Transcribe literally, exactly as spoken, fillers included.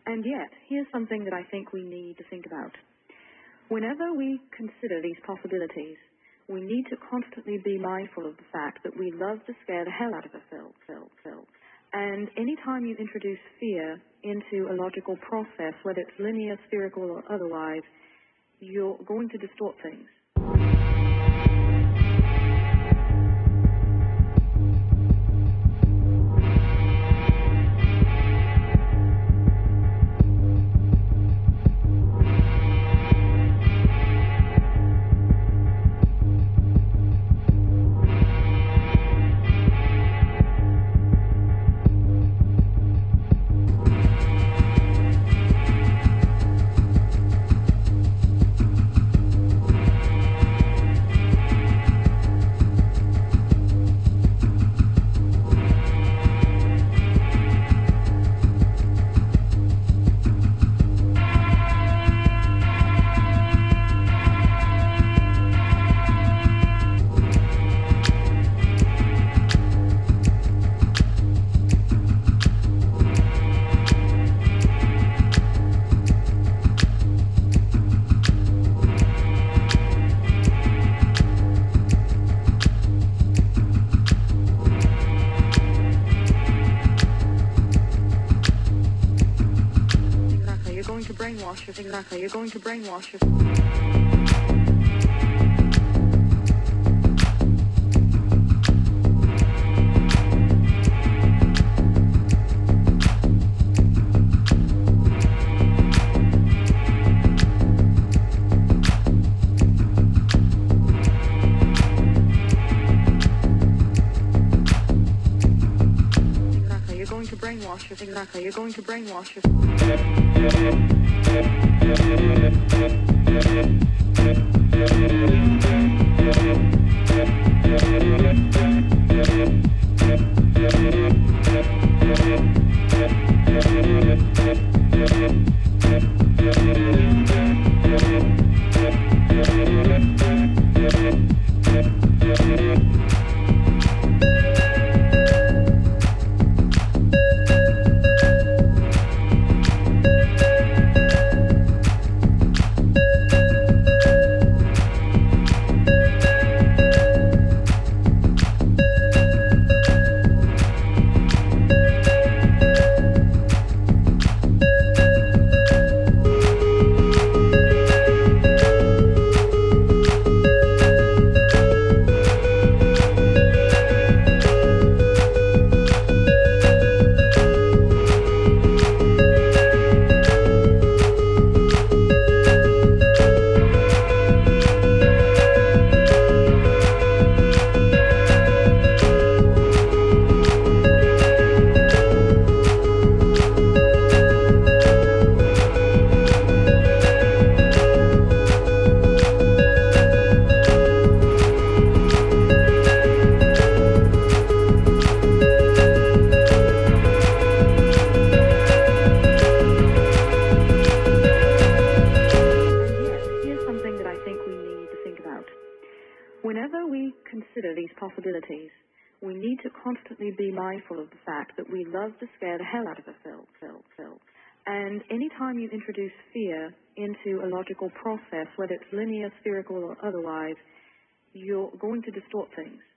And yet, here's something that I think we need to think about. Whenever we consider these possibilities, we need to constantly be mindful of the fact that we love to scare the hell out of ourselves. And anytime you introduce fear into a logical process, whether it's linear, spherical, or otherwise, you're going to distort things. Brainwash us, exactly. You're going to brainwash us. Exactly. You're going to brainwash us, exactly. You're going to brainwash us. Whenever we consider these possibilities, we need to constantly be mindful of the fact that we love to scare the hell out of ourselves. And anytime you introduce fear into a logical process, whether it's linear, spherical, or otherwise, you're going to distort things.